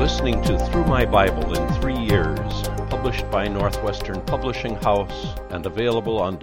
listening to Through My Bible in 3 Years, published by Northwestern Publishing House and available on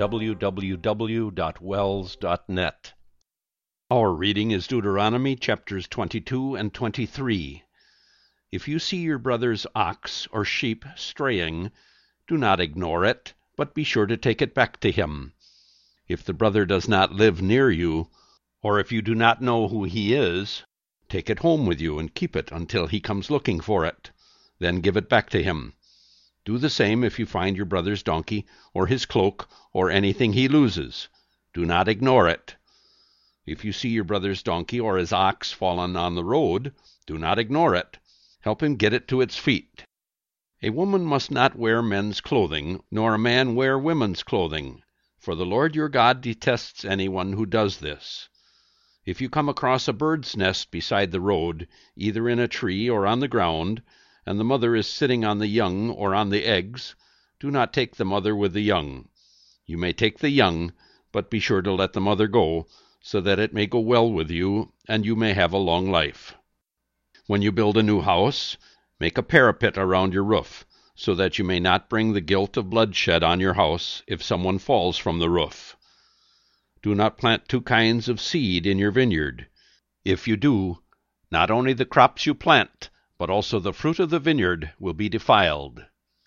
www.wells.net. Our reading is Deuteronomy chapters 22 and 23. If you see your brother's ox or sheep straying, do not ignore it, but be sure to take it back to him. If the brother does not live near you, or if you do not know who he is, take it home with you and keep it until he comes looking for it. Then give it back to him. Do the same if you find your brother's donkey or his cloak or anything he loses. Do not ignore it. If you see your brother's donkey or his ox fallen on the road, do not ignore it. Help him get it to its feet. A woman must not wear men's clothing, nor a man wear women's clothing, for the Lord your God detests anyone who does this. If you come across a bird's nest beside the road, either in a tree or on the ground, and the mother is sitting on the young or on the eggs, do not take the mother with the young. You may take the young, but be sure to let the mother go, so that it may go well with you, and you may have a long life. When you build a new house, make a parapet around your roof, so that you may not bring the guilt of bloodshed on your house if someone falls from the roof. Do not plant 2 kinds of seed in your vineyard. If you do, not only the crops you plant, but also the fruit of the vineyard will be defiled.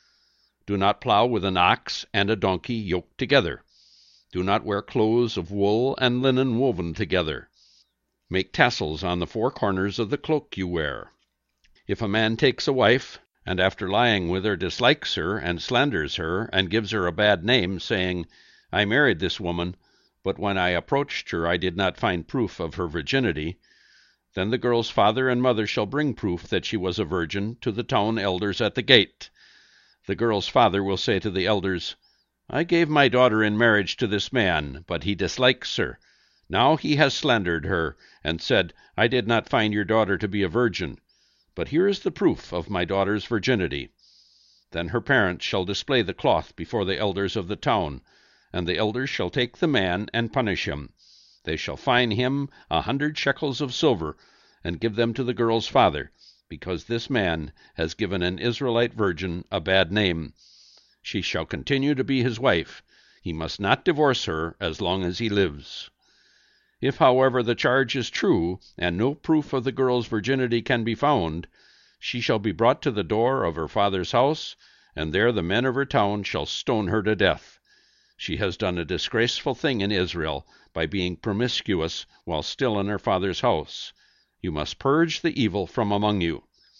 Do not plow with an ox and a donkey yoked together. Do not wear clothes of wool and linen woven together. Make tassels on the 4 corners of the cloak you wear. If a man takes a wife, and after lying with her dislikes her and slanders her and gives her a bad name, saying, "I married this woman, but when I approached her I did not find proof of her virginity," then the girl's father and mother shall bring proof that she was a virgin to the town elders at the gate. The girl's father will say to the elders, "I gave my daughter in marriage to this man, but he dislikes her. Now he has slandered her, and said, 'I did not find your daughter to be a virgin. But here is the proof of my daughter's virginity.' Then her parents shall display the cloth before the elders of the town, and the elders shall take the man and punish him. They shall fine him 100 shekels of silver, and give them to the girl's father, because this man has given an Israelite virgin a bad name. She shall continue to be his wife. He must not divorce her as long as he lives. If, however, the charge is true, and no proof of the girl's virginity can be found, she shall be brought to the door of her father's house, and there the men of her town shall stone her to death. She has done a disgraceful thing in Israel by being promiscuous while still in her father's house. You must purge the evil from among you.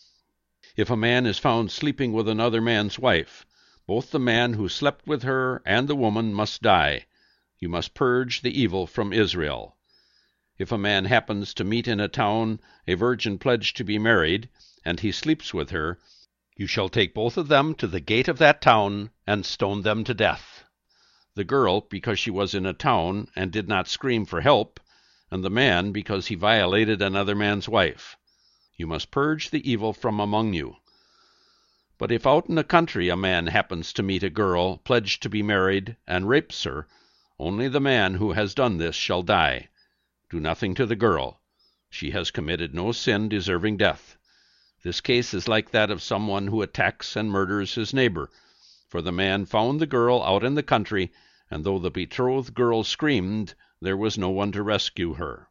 If a man is found sleeping with another man's wife, both the man who slept with her and the woman must die. You must purge the evil from Israel. If a man happens to meet in a town a virgin pledged to be married, and he sleeps with her, you shall take both of them to the gate of that town and stone them to death. The girl, because she was in a town and did not scream for help, and the man, because he violated another man's wife. You must purge the evil from among you. But if out in the country a man happens to meet a girl pledged to be married and rapes her, only the man who has done this shall die. Do nothing to the girl. She has committed no sin deserving death. This case is like that of someone who attacks and murders his neighbor, for the man found the girl out in the country, and though the betrothed girl screamed, there was no one to rescue her.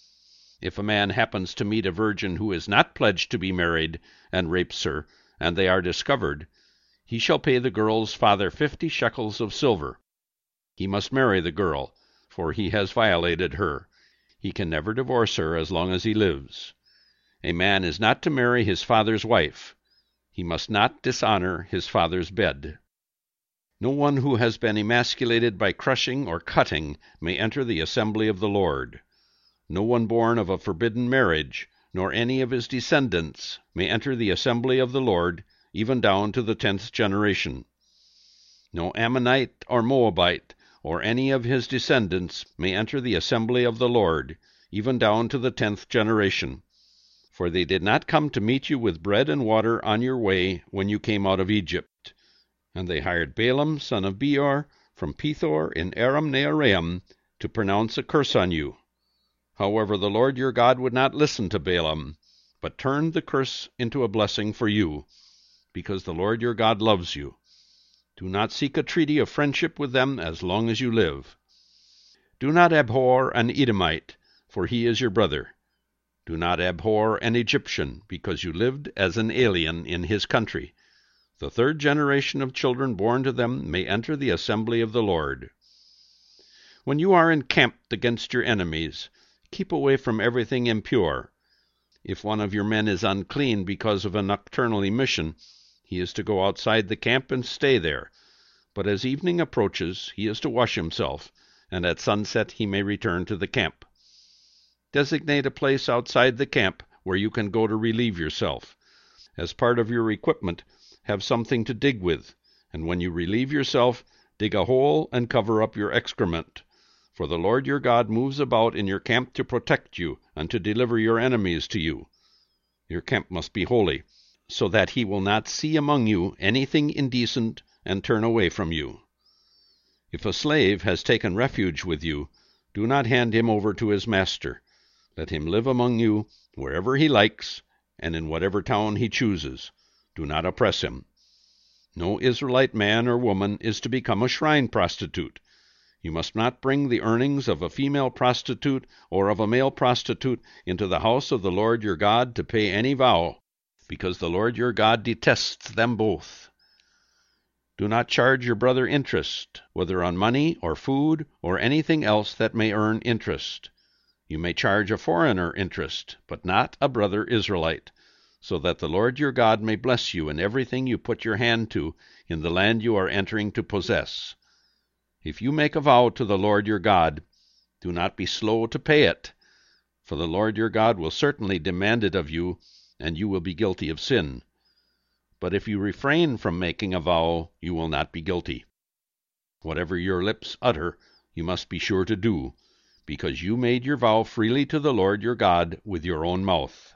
If a man happens to meet a virgin who is not pledged to be married and rapes her, and they are discovered, he shall pay the girl's father 50 shekels of silver. He must marry the girl, for he has violated her. He can never divorce her as long as he lives. A man is not to marry his father's wife. He must not dishonor his father's bed. No one who has been emasculated by crushing or cutting may enter the assembly of the Lord. No one born of a forbidden marriage, nor any of his descendants, may enter the assembly of the Lord, even down to the 10th generation. No Ammonite or Moabite, or any of his descendants, may enter the assembly of the Lord, even down to the 10th generation. For they did not come to meet you with bread and water on your way when you came out of Egypt. And they hired Balaam son of Beor from Pethor in Aram Naharaim to pronounce a curse on you. However, the Lord your God would not listen to Balaam, but turn the curse into a blessing for you, because the Lord your God loves you. Do not seek a treaty of friendship with them as long as you live. Do not abhor an Edomite, for he is your brother. Do not abhor an Egyptian, because you lived as an alien in his country. The third generation of children born to them may enter the assembly of the Lord. When you are encamped against your enemies, keep away from everything impure. If one of your men is unclean because of a nocturnal emission, he is to go outside the camp and stay there. But as evening approaches, he is to wash himself, and at sunset he may return to the camp. Designate a place outside the camp where you can go to relieve yourself. As part of your equipment, have something to dig with, and when you relieve yourself, dig a hole and cover up your excrement. For the Lord your God moves about in your camp to protect you and to deliver your enemies to you. Your camp must be holy, so that he will not see among you anything indecent and turn away from you. If a slave has taken refuge with you, do not hand him over to his master. Let him live among you wherever he likes and in whatever town he chooses. Do not oppress him. No Israelite man or woman is to become a shrine prostitute. You must not bring the earnings of a female prostitute or of a male prostitute into the house of the Lord your God to pay any vow, because the Lord your God detests them both. Do not charge your brother interest, whether on money or food or anything else that may earn interest. You may charge a foreigner interest, but not a brother Israelite, so that the Lord your God may bless you in everything you put your hand to in the land you are entering to possess. If you make a vow to the Lord your God, do not be slow to pay it, for the Lord your God will certainly demand it of you, and you will be guilty of sin. But if you refrain from making a vow, you will not be guilty. Whatever your lips utter, you must be sure to do, because you made your vow freely to the Lord your God with your own mouth.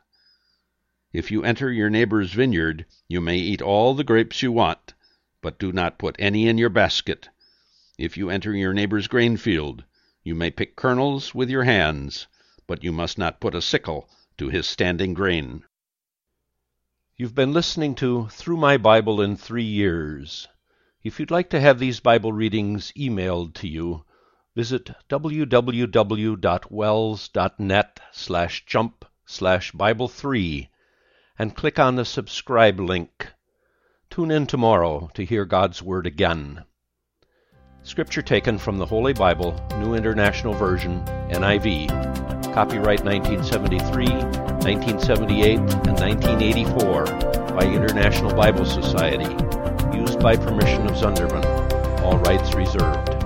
If you enter your neighbor's vineyard, you may eat all the grapes you want, but do not put any in your basket. If you enter your neighbor's grain field, you may pick kernels with your hands, but you must not put a sickle to his standing grain. You've been listening to Through My Bible in 3 Years. If you'd like to have these Bible readings emailed to you, visit www.wells.net/jump/Bible3 and click on the subscribe link. Tune in tomorrow to hear God's Word again. Scripture taken from the Holy Bible, New International Version, NIV, copyright 1973, 1978, and 1984 by International Bible Society, used by permission of Zunderman. All rights reserved.